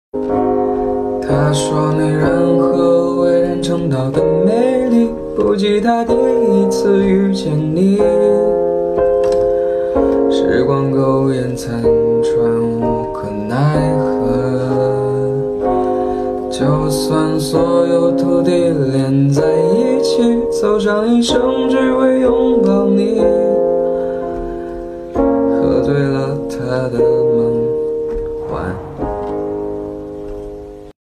他说女人何为人称道的美丽，不及他第一次遇见你。时光苟延残喘，无可奈何。就算所有土地连在一起，走上一生只为拥抱你。